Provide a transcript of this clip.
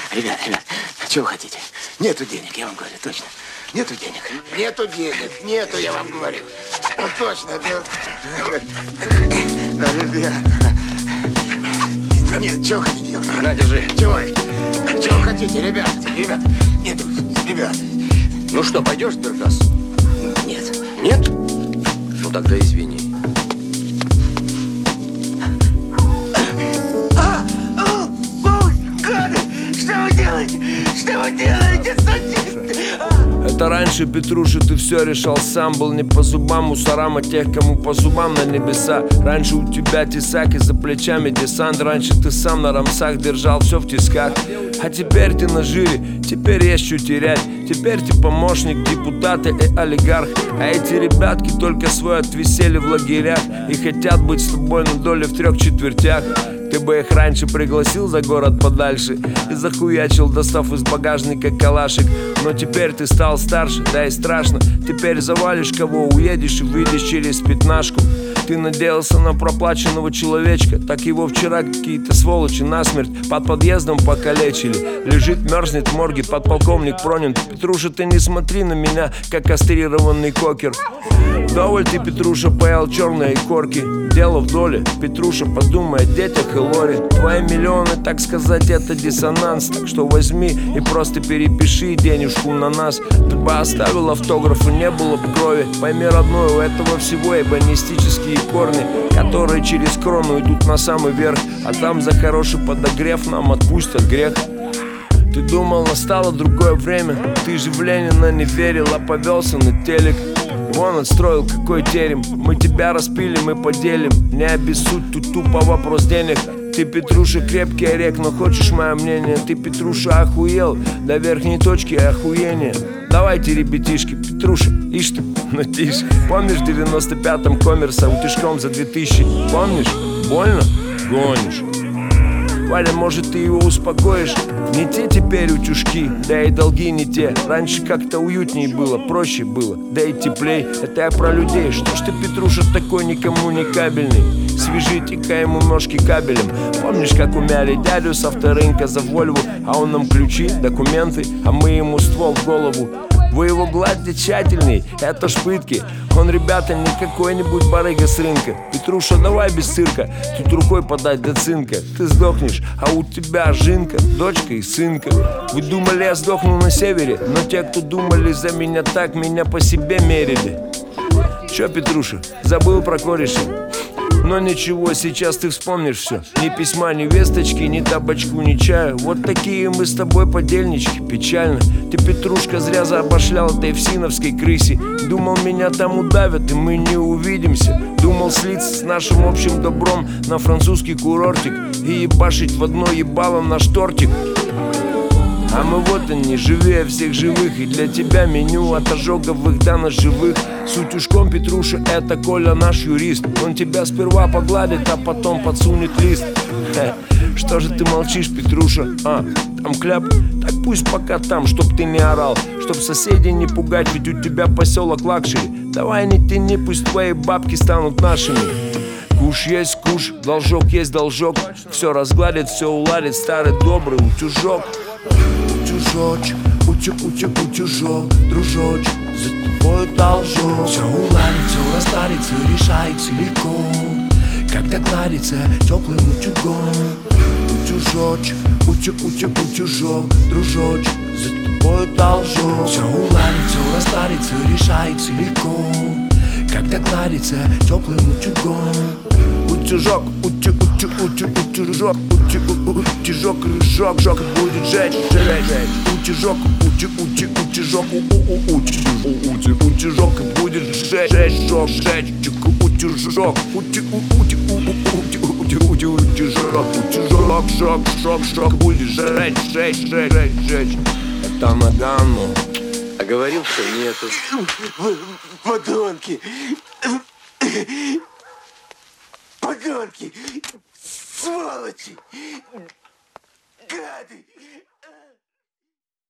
Ребят, чего вы хотите? Нету денег, я вам говорю, точно. Нету денег. Нету денег, нету, я вам говорю. Ну, точно. Ребят. Нет, чего хотите делать? На, держи. Чего хотите, ребят? Нету, ребят. Ну что, пойдешь в сберкассу? Нет. Нет? Ну тогда извини. Что вы делаете? Что вы делаете, садисты? Это раньше, Петруша, ты все решал сам. Был не по зубам мусорам, а тех, кому по зубам на небеса. Раньше у тебя тесак и за плечами десант. Раньше ты сам на рамсах держал все в тисках. А теперь ты на жире, теперь есть что терять. Теперь ты помощник депутата и олигарх. А эти ребятки только свой отвисели в лагерях и хотят быть с тобой на доле в 3/4. Ты бы их раньше пригласил за город подальше и захуячил, достав из багажника калашик. Но теперь ты стал старше, да и страшно. Теперь завалишь кого, уедешь и выйдешь через пятнашку. Ты надеялся на проплаченного человечка, так его вчера какие-то сволочи насмерть под подъездом покалечили. Лежит, мерзнет в морге, подполковник Пронин. Петруша, ты не смотри на меня, как кастрированный кокер. Вдоволь ты, Петруша, поел черные корки. Дело в доле, Петруша, подумай о детях и лоре. Твои миллионы, так сказать, это диссонанс. Так что возьми и просто перепиши денежку на нас. Ты бы оставил автограф и не было бы крови. Пойми, родной, у этого всего эбонистические корни, которые через крону идут на самый верх. А там за хороший подогрев нам отпустят грех. Ты думал, настало другое время. Ты же в Ленина не верил, а повелся на телек. Вон отстроил какой терем. Мы тебя распили, мы поделим. Не обессудь, тут тупо вопрос денег. Ты, Петруша, крепкий орех, но хочешь мое мнение? Ты, Петруша, охуел до верхней точки охуения. Давайте, ребятишки, Петруша, ишь ты, ну тише. Помнишь в 95-м коммерса утюжком за 2000? Помнишь? Больно? Гонишь. Парень, может, ты его успокоишь? Не те теперь утюжки, да и долги не те. Раньше как-то уютней было, проще было, да и теплей. Это я про людей. Что ж ты, Петруша, такой никому не кабельный? Свяжите-ка ему ножки кабелем. Помнишь, как умяли дядю с авторынка за Вольву? А он нам ключи, документы, а мы ему ствол в голову. Вы его гладьте тщательней, это ж пытки. Он, ребята, не какой-нибудь барыга с рынка. Петруша, давай без цирка, тут рукой подать до цинка. Ты сдохнешь, а у тебя жинка, дочка и сынка. Вы думали, я сдохну на севере, но те, кто думали за меня так, меня по себе мерили. Чё, Петруша, забыл про кореша? Но ничего, сейчас ты вспомнишь все. Ни письма, ни весточки, ни табачку, ни чаю. Вот такие мы с тобой подельнички, печально. Ты, Петрушка, зря заобошлял этой всиновской крысе. Думал, меня там удавят, и мы не увидимся. Думал слиться с нашим общим добром на французский курортик и ебашить в одно ебало наш тортик. А мы вот они, живее всех живых. И для тебя меню от ожоговых до ножевых. С утюжком, Петруша, это Коля наш юрист. Он тебя сперва погладит, а потом подсунет лист. Что же ты молчишь, Петруша? Там кляп? Так пусть пока там, чтоб ты не орал, чтоб соседей не пугать, ведь у тебя поселок лакшери. Давай не тяни, пусть твои бабки станут нашими. Куш есть куш, должок есть должок. Все разгладит, все уладит старый добрый утюжок. Утюжочек, утюжок, дружочек, за тобой должок. Все уладится, все растарится, решается легко, когда гладится теплым утюгом. Утюжочек, утюжок, дружочек, за тобой должок. Все уладится, все растарится, решается легко, когда гладится теплым утюгом. Утюжок, утюжок, рыжок, жок будет жечь. Утюжок, утюжок, утюжок будет жечь, утюжок, утюжок будет жечь. Это Нагано. А говорил, что нету. Подонки! Подонки! Сволочи! Гады!